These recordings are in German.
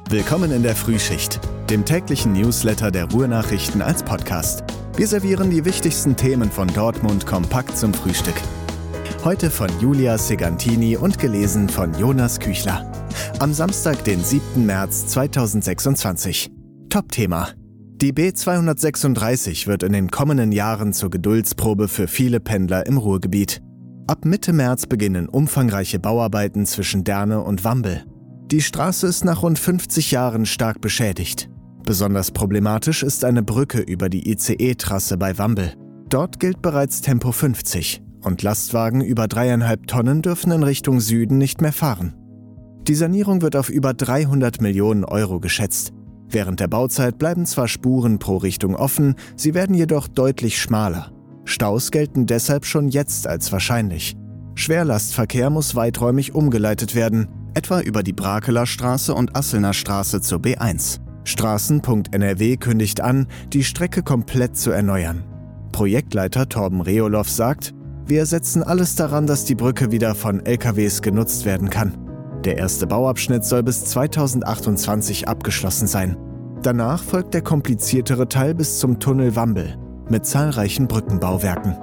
Willkommen in der Frühschicht, dem täglichen Newsletter der Ruhr-Nachrichten als Podcast. Wir servieren die wichtigsten Themen von Dortmund kompakt zum Frühstück. Heute von Julia Segantini und gelesen von Jonas Küchler. Am Samstag, den 7. März 2026. Top-Thema. Die B236 wird in den kommenden Jahren zur Geduldsprobe für viele Pendler im Ruhrgebiet. Ab Mitte März beginnen umfangreiche Bauarbeiten zwischen Derne und Wambel. Die Straße ist nach rund 50 Jahren stark beschädigt. Besonders problematisch ist eine Brücke über die ICE-Trasse bei Wambel. Dort gilt bereits Tempo 50 und Lastwagen über 3,5 Tonnen dürfen in Richtung Süden nicht mehr fahren. Die Sanierung wird auf über 300 Millionen Euro geschätzt. Während der Bauzeit bleiben zwar Spuren pro Richtung offen, sie werden jedoch deutlich schmaler. Staus gelten deshalb schon jetzt als wahrscheinlich. Schwerlastverkehr muss weiträumig umgeleitet werden, etwa über die Brakeler Straße und Asselner Straße zur B1. Straßen.NRW kündigt an, die Strecke komplett zu erneuern. Projektleiter Torben Reolow sagt, wir setzen alles daran, dass die Brücke wieder von LKWs genutzt werden kann. Der erste Bauabschnitt soll bis 2028 abgeschlossen sein. Danach folgt der kompliziertere Teil bis zum Tunnel Wambel mit zahlreichen Brückenbauwerken.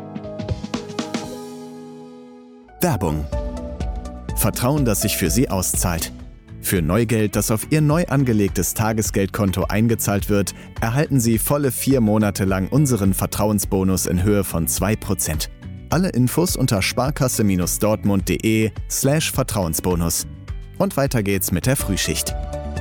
Werbung. Vertrauen, das sich für Sie auszahlt. Für Neugeld, das auf Ihr neu angelegtes Tagesgeldkonto eingezahlt wird, erhalten Sie volle 4 Monate lang unseren Vertrauensbonus in Höhe von 2%. Alle Infos unter sparkasse-dortmund.de/Vertrauensbonus. Und weiter geht's mit der Frühschicht.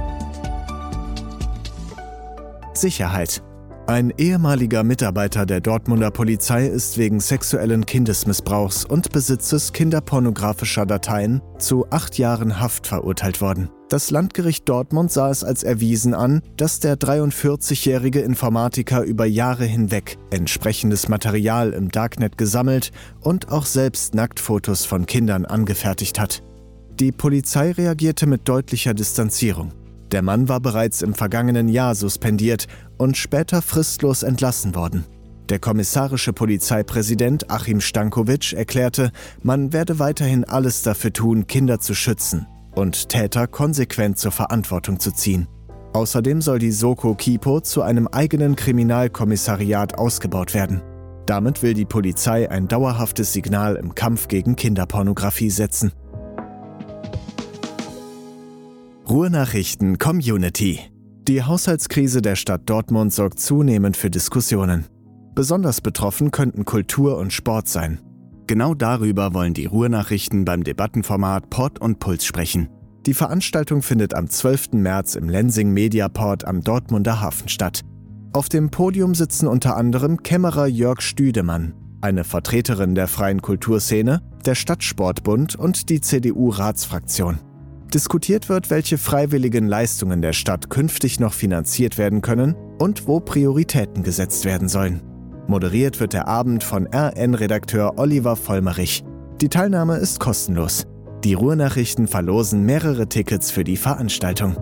Sicherheit. Ein ehemaliger Mitarbeiter der Dortmunder Polizei ist wegen sexuellen Kindesmissbrauchs und Besitzes kinderpornografischer Dateien zu 8 Jahren Haft verurteilt worden. Das Landgericht Dortmund sah es als erwiesen an, dass der 43-jährige Informatiker über Jahre hinweg entsprechendes Material im Darknet gesammelt und auch selbst Nacktfotos von Kindern angefertigt hat. Die Polizei reagierte mit deutlicher Distanzierung. Der Mann war bereits im vergangenen Jahr suspendiert und später fristlos entlassen worden. Der kommissarische Polizeipräsident Achim Stankovic erklärte, man werde weiterhin alles dafür tun, Kinder zu schützen und Täter konsequent zur Verantwortung zu ziehen. Außerdem soll die Soko Kripo zu einem eigenen Kriminalkommissariat ausgebaut werden. Damit will die Polizei ein dauerhaftes Signal im Kampf gegen Kinderpornografie setzen. Ruhr-Nachrichten Community. Die Haushaltskrise der Stadt Dortmund sorgt zunehmend für Diskussionen. Besonders betroffen könnten Kultur und Sport sein. Genau darüber wollen die Ruhr-Nachrichten beim Debattenformat Port und Puls sprechen. Die Veranstaltung findet am 12. März im Lensing Mediaport am Dortmunder Hafen statt. Auf dem Podium sitzen unter anderem Kämmerer Jörg Stüdemann, eine Vertreterin der freien Kulturszene, der Stadtsportbund und die CDU-Ratsfraktion. Diskutiert wird, welche freiwilligen Leistungen der Stadt künftig noch finanziert werden können und wo Prioritäten gesetzt werden sollen. Moderiert wird der Abend von RN-Redakteur Oliver Vollmerich. Die Teilnahme ist kostenlos. Die Ruhr-Nachrichten verlosen mehrere Tickets für die Veranstaltung.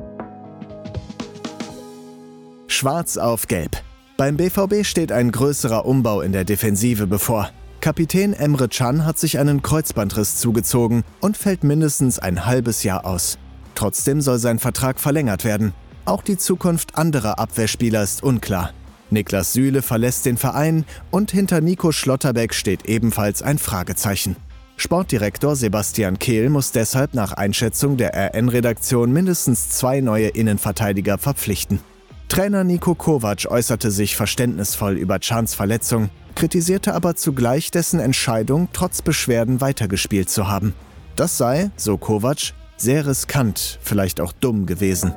Schwarz auf Gelb. Beim BVB steht ein größerer Umbau in der Defensive bevor. Kapitän Emre Can hat sich einen Kreuzbandriss zugezogen und fällt mindestens ein halbes Jahr aus. Trotzdem soll sein Vertrag verlängert werden. Auch die Zukunft anderer Abwehrspieler ist unklar. Niklas Süle verlässt den Verein und hinter Nico Schlotterbeck steht ebenfalls ein Fragezeichen. Sportdirektor Sebastian Kehl muss deshalb nach Einschätzung der RN-Redaktion mindestens 2 neue Innenverteidiger verpflichten. Trainer Niko Kovac äußerte sich verständnisvoll über Cans Verletzung, kritisierte aber zugleich dessen Entscheidung, trotz Beschwerden weitergespielt zu haben. Das sei, so Kovac, sehr riskant, vielleicht auch dumm gewesen.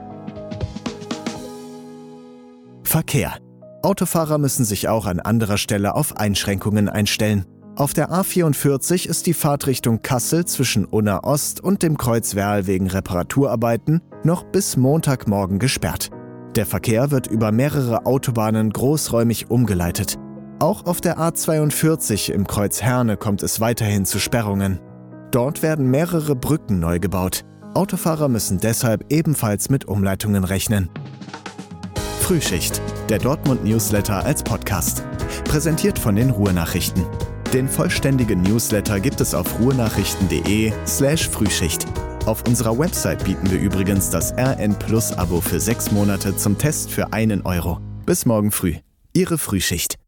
Verkehr. Autofahrer müssen sich auch an anderer Stelle auf Einschränkungen einstellen. Auf der A44 ist die Fahrtrichtung Kassel zwischen Unna Ost und dem Kreuz Werl wegen Reparaturarbeiten noch bis Montagmorgen gesperrt. Der Verkehr wird über mehrere Autobahnen großräumig umgeleitet. Auch auf der A42 im Kreuz Herne kommt es weiterhin zu Sperrungen. Dort werden mehrere Brücken neu gebaut. Autofahrer müssen deshalb ebenfalls mit Umleitungen rechnen. Frühschicht, der Dortmund-Newsletter als Podcast. Präsentiert von den Ruhr-Nachrichten. Den vollständigen Newsletter gibt es auf ruhrnachrichten.de/Frühschicht. Auf unserer Website bieten wir übrigens das RN Plus Abo für 6 Monate zum Test für 1 Euro. Bis morgen früh. Ihre Frühschicht.